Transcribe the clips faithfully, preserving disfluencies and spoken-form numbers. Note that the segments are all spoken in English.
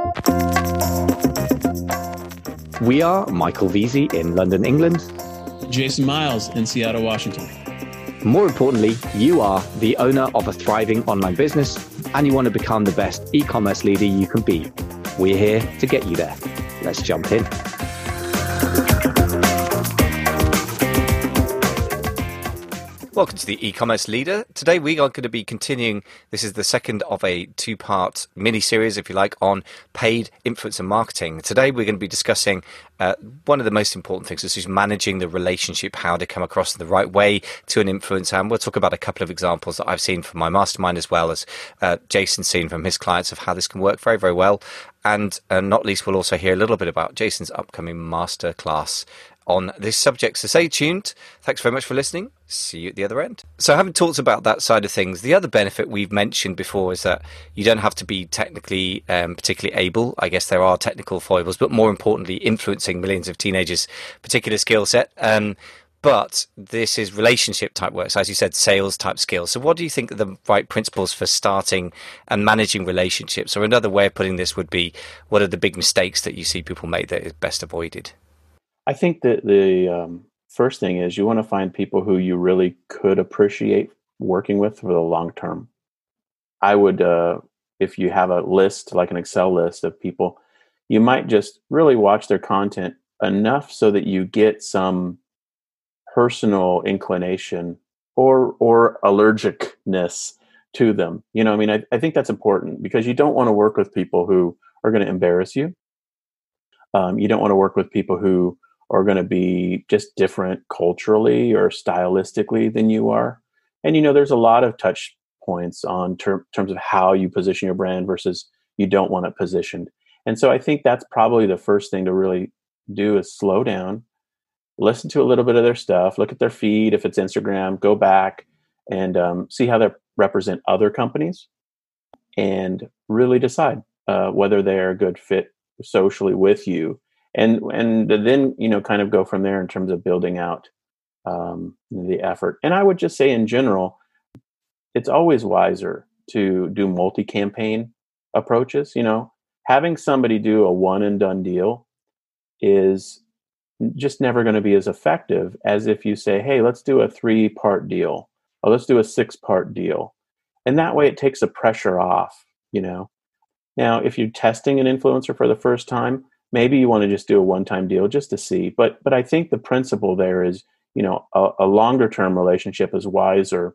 We are Michael Veazey in London, England. Jason Miles in Seattle, Washington. More importantly, you are the owner of a thriving online business and you want to become the best e-commerce leader you can be. We're here to get you there. Let's jump in. Welcome to the E-Commerce Leader. Today we are going to be continuing, this is the second of a two-part mini-series, if you like, on paid influencer marketing. Today we're going to be discussing uh, one of the most important things, which is managing the relationship, how to come across in the right way to an influencer. And we'll talk about a couple of examples that I've seen from my mastermind, as well as uh, Jason's seen from his clients, of how this can work very, very well. And uh, not least, we'll also hear a little bit about Jason's upcoming masterclass on this subject. So stay tuned. Thanks very much for listening. See you at the other end. So having talked about that side of things, the other benefit we've mentioned before is that you don't have to be technically um, particularly able. I guess there are technical foibles, but more importantly, influencing millions of teenagers' particular skill set. Um, but this is relationship type work. So as you said, sales type skills. So what do you think are the right principles for starting and managing relationships? Or another way of putting this would be, what are the big mistakes that you see people make that is best avoided? I think that the um, first thing is you want to find people who you really could appreciate working with for the long term. I would, uh, if you have a list, like an Excel list of people, you might just really watch their content enough so that you get some personal inclination or or allergicness to them. You know, I mean, I, I think that's important because you don't want to work with people who are going to embarrass you. Um, you don't want to work with people who are going to be just different culturally or stylistically than you are. And, you know, there's a lot of touch points on ter- terms of how you position your brand versus you don't want it positioned. And so I think that's probably the first thing to really do is slow down, listen to a little bit of their stuff, look at their feed. If it's Instagram, go back and um, see how they represent other companies and really decide uh, whether they're a good fit socially with you. And and then, you know, kind of go from there in terms of building out um, the effort. And I would just say in general, it's always wiser to do multi-campaign approaches. You know, having somebody do a one and done deal is just never going to be as effective as if you say, hey, let's do a three part deal or let's do a six part deal. And that way it takes the pressure off, you know. Now, if you're testing an influencer for the first time, maybe you want to just do a one-time deal just to see. But but I think the principle there is, you know, a, a longer-term relationship is wiser.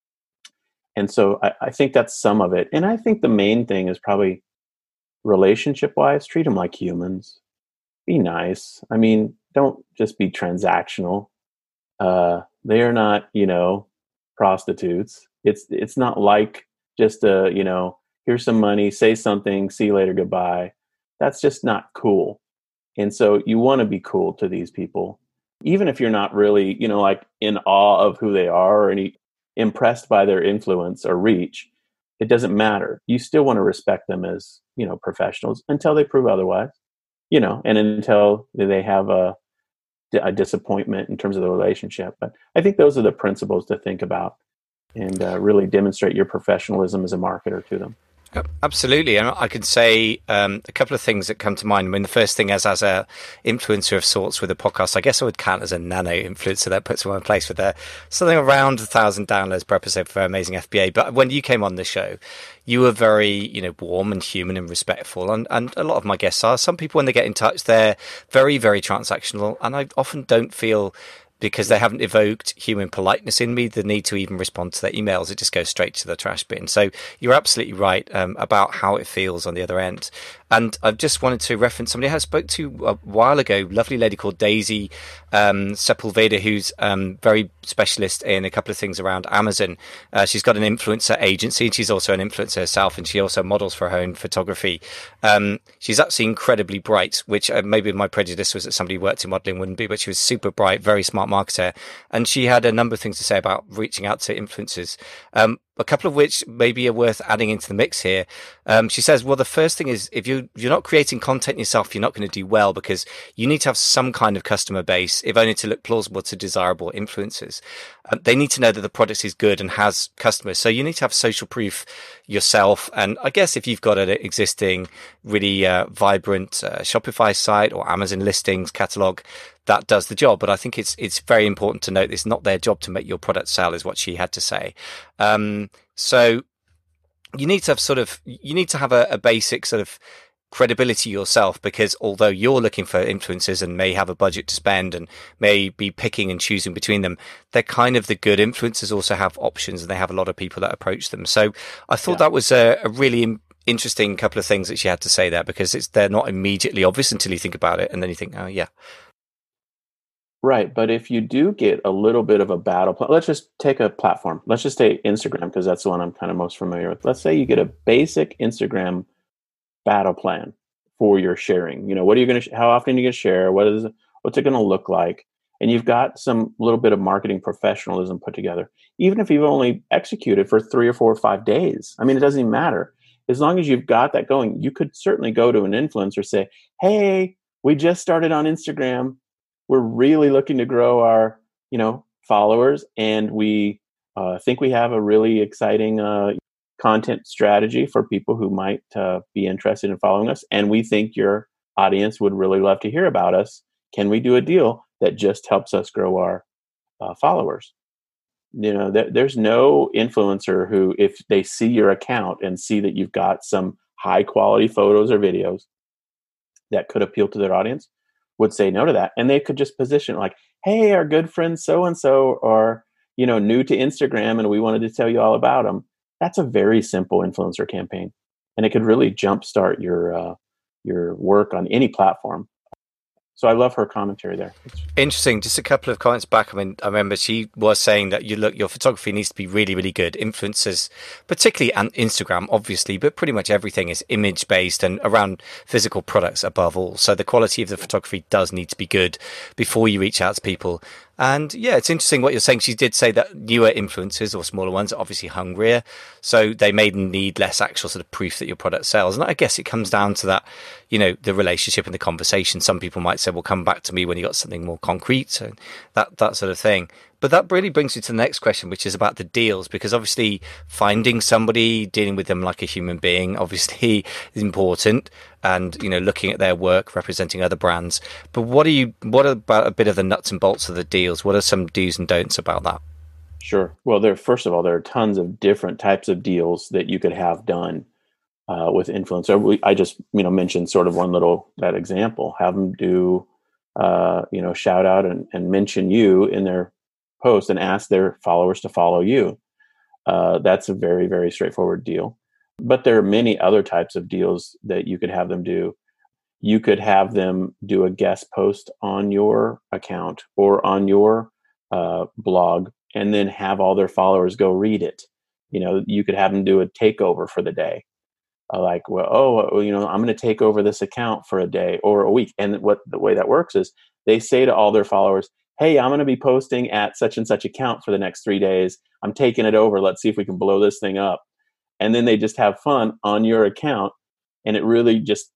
And so I, I think that's some of it. And I think the main thing is probably relationship-wise, treat them like humans. Be nice. I mean, don't just be transactional. Uh, they are not, you know, prostitutes. It's it's not like just a, you know, here's some money, say something, see you later, goodbye. That's just not cool. And so you want to be cool to these people, even if you're not really, you know, like in awe of who they are or any impressed by their influence or reach. It doesn't matter. You still want to respect them as, you know, professionals until they prove otherwise, you know, and until they have a, a disappointment in terms of the relationship. But I think those are the principles to think about and uh, really demonstrate your professionalism as a marketer to them. Absolutely. And I could say um, a couple of things that come to mind. I mean, the first thing is, as a influencer of sorts with a podcast, I guess I would count as a nano influencer that puts someone in place with a, something around a thousand downloads per episode for Amazing F B A. But when you came on the show, you were very, you know, warm and human and respectful. And, and a lot of my guests are. Some people, when they get in touch, they're very, very transactional. And I often don't feel, because they haven't evoked human politeness in me, the need to even respond to their emails. It just goes straight to the trash bin. So you're absolutely right um, about how it feels on the other end. And I just wanted to reference somebody I spoke to a while ago, lovely lady called Daisy um, Sepulveda, who's um, very specialist in a couple of things around Amazon. Uh, she's got an influencer agency, and she's also an influencer herself, and she also models for her own photography. Um, she's actually incredibly bright, which uh, maybe my prejudice was that somebody who worked in modeling wouldn't be, but she was super bright, very smart marketer. And she had a number of things to say about reaching out to influencers. Um, a couple of which maybe are worth adding into the mix here. Um, she says, well, the first thing is if you, you're not creating content yourself, you're not going to do well because you need to have some kind of customer base, if only to look plausible to desirable influencers. Um, they need to know that the product is good and has customers. So you need to have social proof yourself. And I guess if you've got an existing really uh, vibrant uh, Shopify site or Amazon listings catalog, that does the job. But I think it's it's very important to note it's not their job to make your product sell, is what she had to say. Um, so you need to have sort of you need to have a, a basic sort of credibility yourself, because although you're looking for influencers and may have a budget to spend and may be picking and choosing between them, they're kind of the good influencers also have options and they have a lot of people that approach them. So I thought yeah. that was a, a really interesting couple of things that she had to say there, because it's they're not immediately obvious until you think about it, and then you think, oh yeah. Right. But if you do get a little bit of a battle plan, let's just take a platform. Let's just take Instagram, because that's the one I'm kind of most familiar with. Let's say you get a basic Instagram battle plan for your sharing. You know, what are you going to, sh- how often are you going to share? What is, what's it going to look like? And you've got some little bit of marketing professionalism put together. Even if you've only executed for three or four or five days, I mean, it doesn't even matter. As long as you've got that going, you could certainly go to an influencer, say, hey, we just started on Instagram. We're really looking to grow our, you know, followers, and we uh, think we have a really exciting uh, content strategy for people who might uh, be interested in following us. And we think your audience would really love to hear about us. Can we do a deal that just helps us grow our uh, followers? You know, th- there's no influencer who, if they see your account and see that you've got some high quality photos or videos that could appeal to their audience, would say no to that. And they could just position it like, hey, our good friend so-and-so are, you know, new to Instagram and we wanted to tell you all about them. That's a very simple influencer campaign. And it could really jumpstart your, uh, your work on any platform. So I love her commentary there. Interesting. Just a couple of comments back. I mean, I remember she was saying that you look, your photography needs to be really, really good. Influencers, particularly on Instagram, obviously, but pretty much everything is image based and around physical products above all. So the quality of the photography does need to be good before you reach out to people. And yeah, it's interesting what you're saying. She did say that newer influencers or smaller ones are obviously hungrier, so they may need less actual sort of proof that your product sells. And I guess it comes down to that, you know, the relationship and the conversation. Some people might say, well, come back to me when you got something more concrete, and that, that sort of thing. But that really brings me to the next question, which is about the deals, because obviously finding somebody, dealing with them like a human being, obviously is important, and, you know, looking at their work, representing other brands. But what are you, what about a bit of the nuts and bolts of the deals? What are some do's and don'ts about that? Sure. Well, there, first of all, there are tons of different types of deals that you could have done uh, with influencer. We, I just, you know, mentioned sort of one little, that example, have them do, uh, you know, shout out and, and mention you in their post and ask their followers to follow you. Uh, that's a very, very straightforward deal. But there are many other types of deals that you could have them do. You could have them do a guest post on your account or on your uh, blog, and then have all their followers go read it. You know, you could have them do a takeover for the day. Uh, like, well, oh, you know, I'm going to take over this account for a day or a week. And what the way that works is they say to all their followers, hey, I'm going to be posting at such and such account for the next three days. I'm taking it over. Let's see if we can blow this thing up. And then they just have fun on your account. And it really just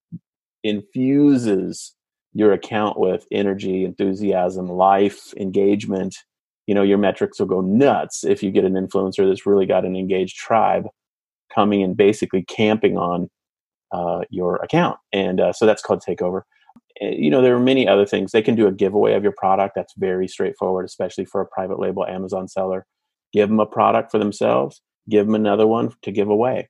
infuses your account with energy, enthusiasm, life, engagement. You know, your metrics will go nuts if you get an influencer that's really got an engaged tribe coming and basically camping on uh, your account. And uh, so that's called takeover. You know, there are many other things. They can do a giveaway of your product. That's very straightforward, especially for a private label Amazon seller. Give them a product for themselves, give them another one to give away,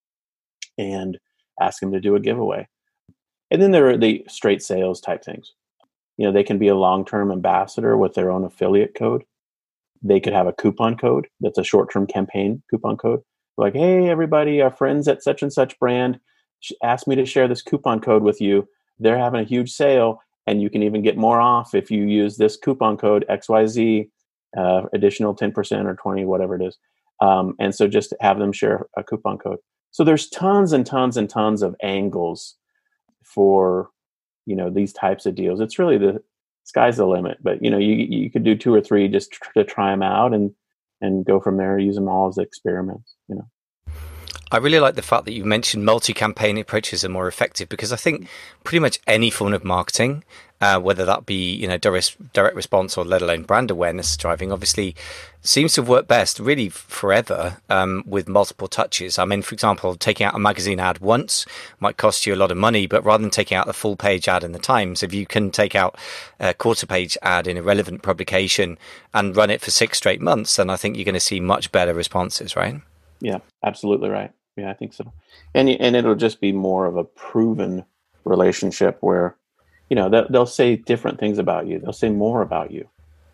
and ask them to do a giveaway. And then there are the straight sales type things. You know, they can be a long-term ambassador with their own affiliate code. They could have a coupon code that's a short-term campaign coupon code. Like, hey, everybody, our friends at such and such brand asked me to share this coupon code with you. They're having a huge sale, and you can even get more off if you use this coupon code X Y Z, uh, additional ten percent or twenty, whatever it is. Um, and so just have them share a coupon code. So there's tons and tons and tons of angles for, you know, these types of deals. It's really the sky's the limit, but you know, you you could do two or three just to try them out, and and go from there. Use them all as experiments, you know. I really like the fact that you mentioned multi-campaign approaches are more effective, because I think pretty much any form of marketing, uh, whether that be, you know, direct, direct response or let alone brand awareness driving, obviously seems to work best really forever um, with multiple touches. I mean, for example, taking out a magazine ad once might cost you a lot of money, but rather than taking out the full page ad in the Times, if you can take out a quarter page ad in a relevant publication and run it for six straight months, then I think you're going to see much better responses, right? Yeah, absolutely right. Yeah, I think so. And and it'll just be more of a proven relationship where, you know, they'll, they'll say different things about you. They'll say more about you.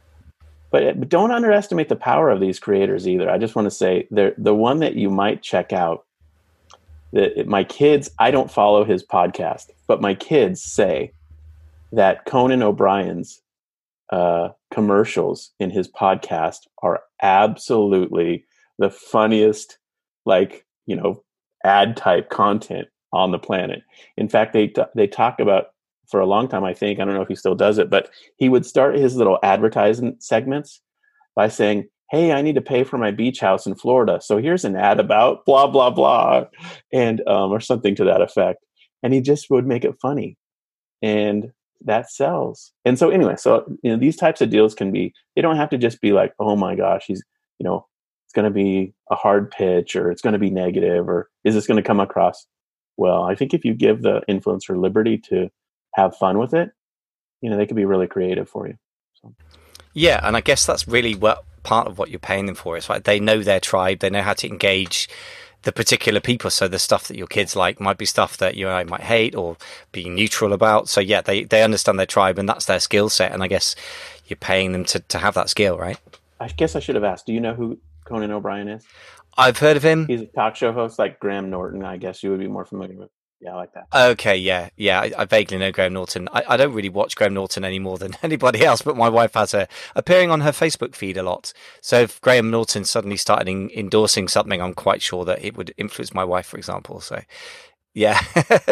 But, but don't underestimate the power of these creators either. I just want to say the the one that you might check out, that my kids, I don't follow his podcast, but my kids say that Conan O'Brien's uh, commercials in his podcast are absolutely the funniest, like, you know, ad type content on the planet. In fact, they t- they talk about, for a long time, I think, I don't know if he still does it, but he would start his little advertising segments by saying, hey, I need to pay for my beach house in Florida, so here's an ad about blah, blah, blah, and um, or something to that effect. And he just would make it funny. And that sells. And so anyway, so, you know, these types of deals can be, they don't have to just be like, oh my gosh, he's, you know, it's going to be a hard pitch, or it's going to be negative, or is this going to come across well? I think if you give the influencer liberty to have fun with it, you know, they could be really creative for you. So. Yeah, and I guess that's really what part of what you're paying them for is, right? They know their tribe, they know how to engage the particular people. So the stuff that your kids like might be stuff that you and I might hate or be neutral about. So yeah, they, they understand their tribe, and that's their skill set. And I guess you're paying them to, to have that skill, right? I guess I should have asked, do you know who Conan O'Brien is? I've heard of him. He's a talk show host like Graham Norton, I guess you would be more familiar with. Yeah, I like that. Okay, yeah, yeah. I, I vaguely know Graham Norton. I, I don't really watch Graham Norton any more than anybody else, but my wife has her appearing on her Facebook feed a lot. So if Graham Norton suddenly started in, endorsing something, I'm quite sure that it would influence my wife, for example. So, yeah.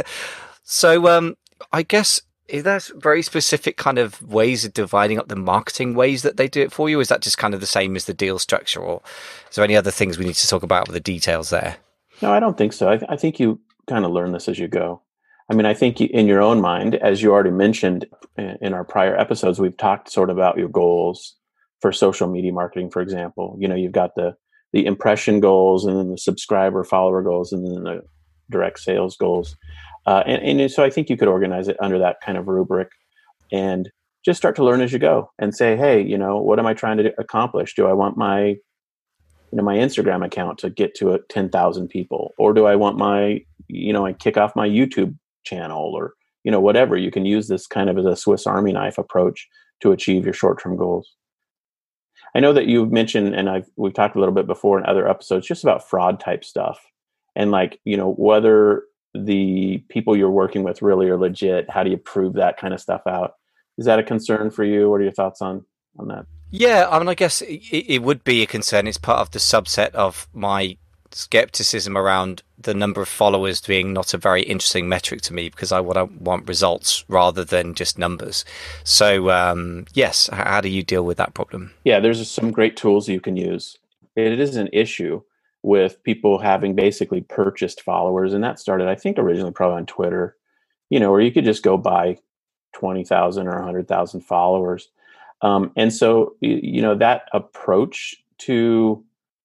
so um, I guess, is there very specific kind of ways of dividing up the marketing ways that they do it for you? Is that just kind of the same as the deal structure, or is there any other things we need to talk about with the details there? No, I don't think so. I, th- I think you kind of learn this as you go. I mean, I think in your own mind, as you already mentioned in our prior episodes, we've talked sort of about your goals for social media marketing, for example. You know, you've got the the impression goals, and then the subscriber follower goals, and then the direct sales goals. Uh, and, and so I think you could organize it under that kind of rubric and just start to learn as you go and say, hey, you know, what am I trying to accomplish? Do I want my, you know, my Instagram account to get to a ten thousand people, or do I want my, you know, I kick off my YouTube channel, or, you know, whatever. You can use this kind of as a Swiss Army knife approach to achieve your short-term goals. I know that you've mentioned, and I've we've talked a little bit before in other episodes, just about fraud type stuff, and like, you know, whether the people you're working with really are legit. How do you prove that kind of stuff out? Is that a concern for you? What are your thoughts on on that? Yeah, I mean, I guess it, it would be a concern. It's part of the subset of my skepticism around the number of followers being not a very interesting metric to me, because I want, I want results rather than just numbers. So, um, yes, how do you deal with that problem? Yeah, there's some great tools you can use. It is an issue with people having basically purchased followers, and that started, I think, originally probably on Twitter, you know, where you could just go buy twenty thousand or one hundred thousand followers. Um, and so, you know, that approach to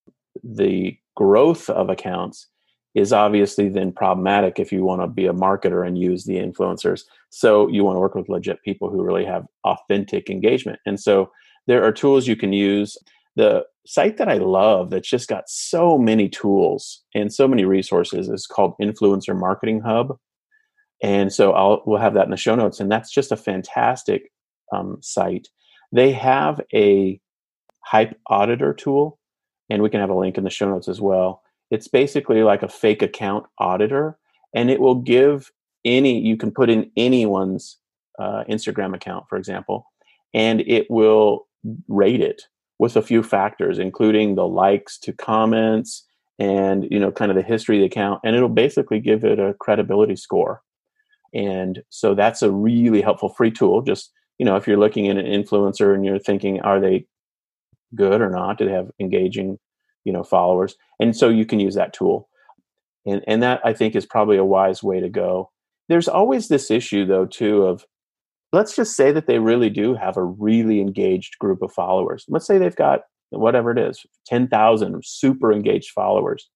the growth of accounts is obviously then problematic if you want to be a marketer and use the influencers. So you want to work with legit people who really have authentic engagement. And so there are tools you can use. The site that I love that's just got so many tools and so many resources is called Influencer Marketing Hub. And so I'll we'll have that in the show notes. And that's just a fantastic um, site. They have a hype auditor tool, and we can have a link in the show notes as well. It's basically like a fake account auditor, and it will give any, you can put in anyone's uh, Instagram account, for example, and it will rate it with a few factors, including the likes to comments and, you know, kind of the history of the account, and it'll basically give it a credibility score. And so that's a really helpful free tool. Just, you know, if you're looking at an influencer and you're thinking, are they good or not? Do they have engaging, you know, followers? And so you can use that tool. And and that I think is probably a wise way to go. There's always this issue though too of, let's just say that they really do have a really engaged group of followers. Let's say they've got whatever it is, ten thousand super engaged followers.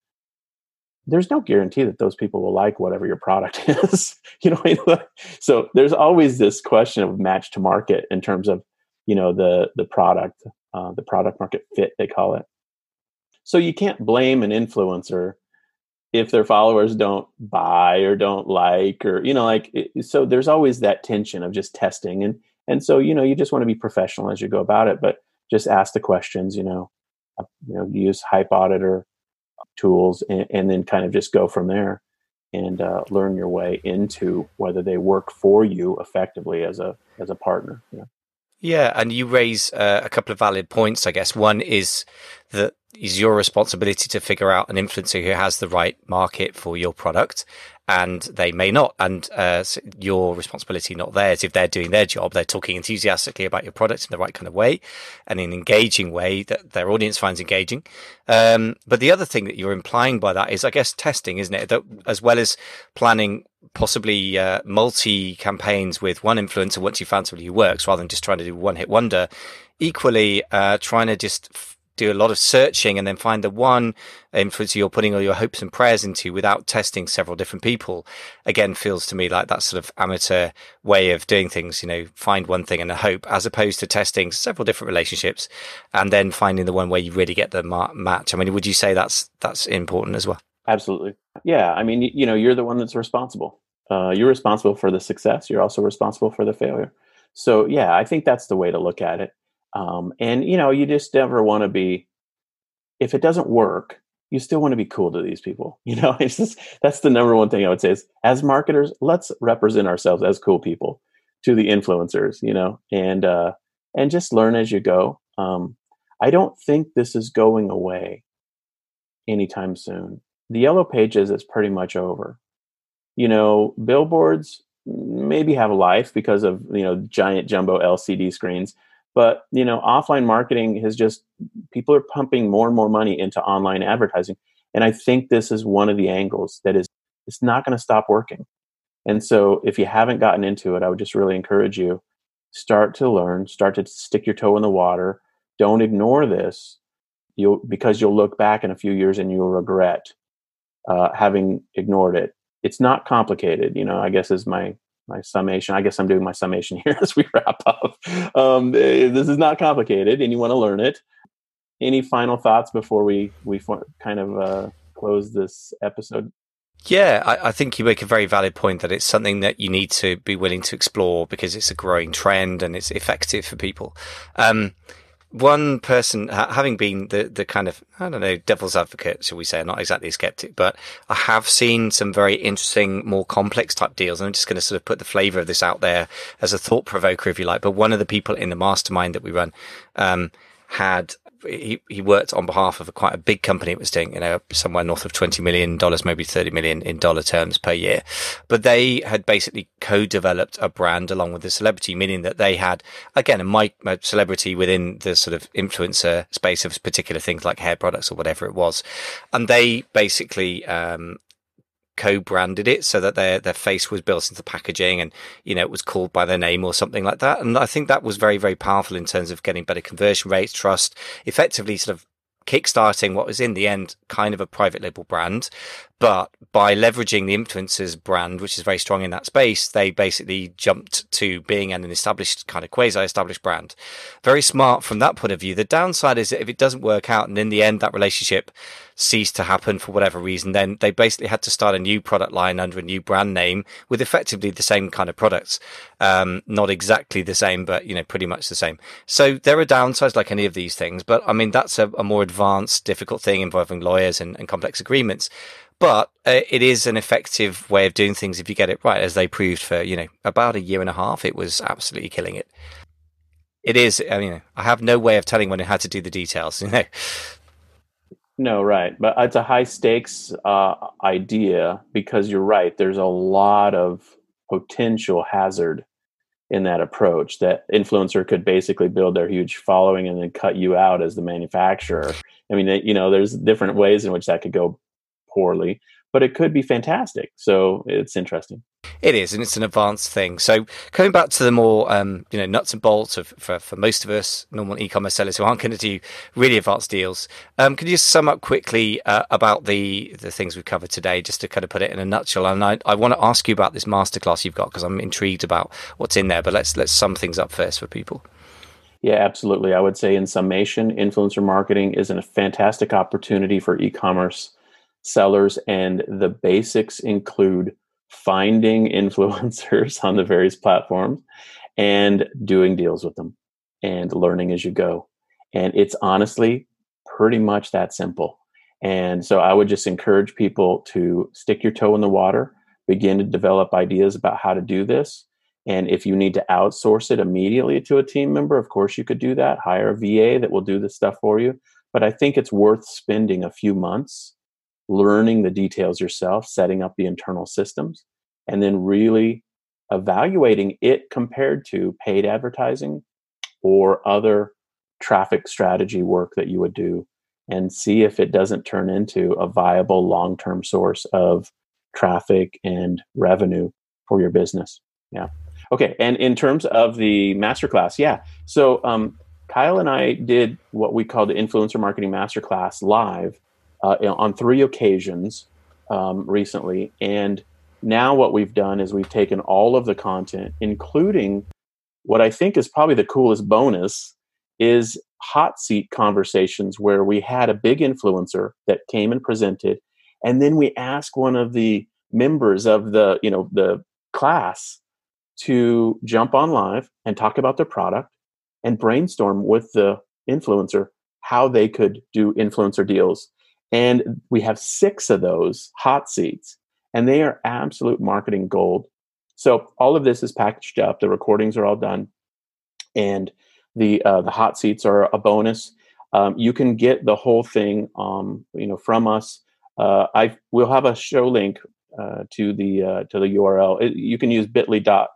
There's no guarantee that those people will like whatever your product is. You know, what I mean? So there's always this question of match to market in terms of, you know, the the product, uh, the product market fit, they call it. So you can't blame an influencer if their followers don't buy or don't like, or, you know, like, it, so there's always that tension of just testing. And, and so, you know, you just want to be professional as you go about it, but just ask the questions, you know, uh, you know, use Hype Auditor tools and, and then kind of just go from there and uh, learn your way into whether they work for you effectively as a, as a partner. Yeah. Yeah, and you raise uh, a couple of valid points, I guess. One is that is your responsibility to figure out an influencer who has the right market for your product, and they may not. And uh, your responsibility, not theirs. If they're doing their job, they're talking enthusiastically about your product in the right kind of way and in an engaging way that their audience finds engaging. Um, but the other thing that you're implying by that is, I guess, testing, isn't it? That as well as planning possibly uh, multi campaigns with one influencer once you found somebody who works, rather than just trying to do one hit wonder. Equally, uh, trying to just f- do a lot of searching and then find the one influencer you're putting all your hopes and prayers into without testing several different people, again, feels to me like that sort of amateur way of doing things. You know, find one thing and a hope, as opposed to testing several different relationships and then finding the one where you really get the ma- match. I mean, would you say that's that's important as well? Absolutely. Yeah. I mean, you know, you're the one that's responsible. Uh, you're responsible for the success. You're also responsible for the failure. So, yeah, I think that's the way to look at it. Um, and, you know, you just never want to be, if it doesn't work, you still want to be cool to these people. You know, it's just, that's the number one thing I would say is, as marketers, let's represent ourselves as cool people to the influencers, you know, and, uh, and just learn as you go. Um, I don't think this is going away anytime soon. The Yellow Pages is pretty much over. You know, billboards maybe have a life because of, you know, giant jumbo L C D screens. But, you know, offline marketing has just, people are pumping more and more money into online advertising. And I think this is one of the angles that is, it's not going to stop working. And so if you haven't gotten into it, I would just really encourage you, start to learn, start to stick your toe in the water. Don't ignore this. You'll, because you'll look back in a few years and you'll regret uh, having ignored it. It's not complicated, you know, I guess is my, my summation. I guess I'm doing my summation here as we wrap up. Um, this is not complicated and you want to learn it. Any final thoughts before we, we kind of uh, close this episode? Yeah, I, I think you make a very valid point that it's something that you need to be willing to explore because it's a growing trend and it's effective for people. Um, One person, ha- having been the, the kind of, I don't know, devil's advocate, shall we say, not exactly a skeptic, but I have seen some very interesting, more complex type deals. And I'm just going to sort of put the flavor of this out there as a thought provoker, if you like. But one of the people in the mastermind that we run, um, had, he, he worked on behalf of a quite a big company. It was doing, you know, somewhere north of twenty million dollars, maybe thirty million in dollar terms per year. But they had basically co-developed a brand along with the celebrity, meaning that they had, again, a, mic- a celebrity within the sort of influencer space of particular things like hair products or whatever it was. And they basically, um, co-branded it so that their their face was built into the packaging and, you know, it was called by their name or something like that. And I think that was very, very powerful in terms of getting better conversion rates, trust, effectively sort of kickstarting what was in the end kind of a private label brand. But by leveraging the influencer's brand, which is very strong in that space, they basically jumped to being an established kind of quasi-established brand. Very smart from that point of view. The downside is that if it doesn't work out and in the end that relationship ceased to happen for whatever reason, then they basically had to start a new product line under a new brand name with effectively the same kind of products. Um, not exactly the same, but, you know, pretty much the same. So there are downsides like any of these things. But I mean, that's a, a more advanced, difficult thing involving lawyers and, and complex agreements. But uh, it is an effective way of doing things if you get it right, as they proved for, you know, about a year and a half. It was absolutely killing it. It is. I mean, I have no way of telling when it had to do the details, you know. No, right. But it's a high stakes uh, idea because you're right. There's a lot of potential hazard in that approach, that influencer could basically build their huge following and then cut you out as the manufacturer. I mean, you know, there's different ways in which that could go poorly, but it could be fantastic. So it's interesting. It is, and it's an advanced thing. So coming back to the more, um, you know, nuts and bolts of for, for most of us normal e-commerce sellers who aren't going to do really advanced deals, um, could you just sum up quickly uh, about the the things we've covered today, just to kind of put it in a nutshell? And I, I want to ask you about this masterclass you've got because I'm intrigued about what's in there. But let's let's sum things up first for people. Yeah, absolutely. I would say in summation, influencer marketing is a fantastic opportunity for e-commerce sellers, and the basics include finding influencers on the various platforms and doing deals with them and learning as you go. And it's honestly pretty much that simple. And so I would just encourage people to stick your toe in the water, begin to develop ideas about how to do this. And if you need to outsource it immediately to a team member, of course you could do that. Hire a V A that will do this stuff for you. But I think it's worth spending a few months learning the details yourself, setting up the internal systems, and then really evaluating it compared to paid advertising or other traffic strategy work that you would do, and see if it doesn't turn into a viable long-term source of traffic and revenue for your business. Yeah. Okay. And in terms of the masterclass, yeah. So um, Kyle and I did what we call the Influencer Marketing Masterclass live Uh, on three occasions um, recently. And now what we've done is we've taken all of the content, including what I think is probably the coolest bonus, is hot seat conversations where we had a big influencer that came and presented, and then we asked one of the members of the, you know, the class to jump on live and talk about their product and brainstorm with the influencer how they could do influencer deals. And we have six of those hot seats, and they are absolute marketing gold. So all of this is packaged up. The recordings are all done, and the uh, the hot seats are a bonus. Um, you can get the whole thing, um, you know, from us. Uh, I we'll have a show link uh, to the uh, to the U R L. It, you can use bit.ly dot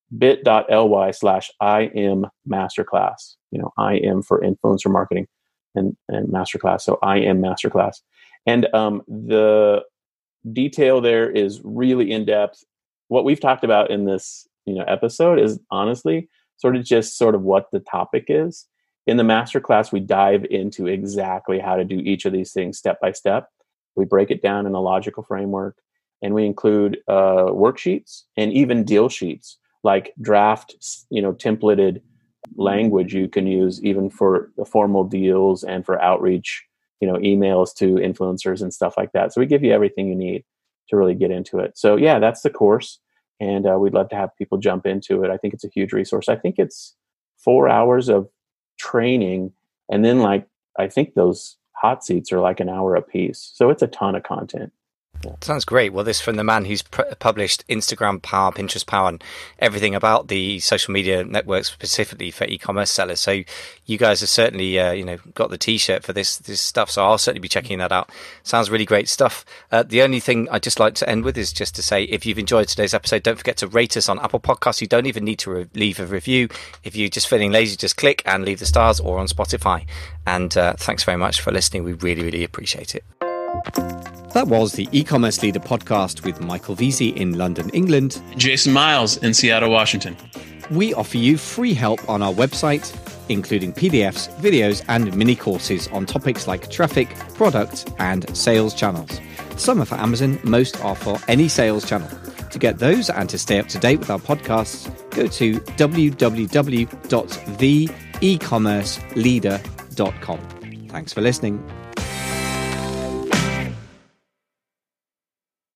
bit.ly slash im masterclass. You know, I am for influencer marketing. And, and masterclass. So I am masterclass. And um, the detail there is really in depth. What we've talked about in this, you know, episode is honestly sort of just sort of what the topic is. In the masterclass, we dive into exactly how to do each of these things step by step. We break it down in a logical framework, and we include uh, worksheets and even deal sheets, like draft, you know, templated language you can use even for the formal deals and for outreach, you know, emails to influencers and stuff like that. So we give you everything you need to really get into it. So yeah, that's the course. And uh, we'd love to have people jump into it. I think it's a huge resource. I think it's four hours of training. And then like, I think those hot seats are like an hour a piece. So it's a ton of content. Sounds great. Well, this from the man who's pr- published Instagram Power, Pinterest Power, and everything about the social media networks specifically for e-commerce sellers. So you guys have certainly, uh, you know, got the T-shirt for this this stuff. So I'll certainly be checking that out. Sounds really great stuff. Uh, the only thing I'd just like to end with is just to say, if you've enjoyed today's episode, don't forget to rate us on Apple Podcasts. You don't even need to re- leave a review. If you're just feeling lazy, just click and leave the stars, or on Spotify. And uh, thanks very much for listening. We really, really appreciate it. That was the E-Commerce Leader podcast with Michael Veazey in London, England. Jason Miles in Seattle, Washington. We offer you free help on our website, including P D Fs, videos, and mini courses on topics like traffic, product, and sales channels. Some are for Amazon, most are for any sales channel. To get those and to stay up to date with our podcasts, go to w w w dot the e commerce leader dot com. Thanks for listening.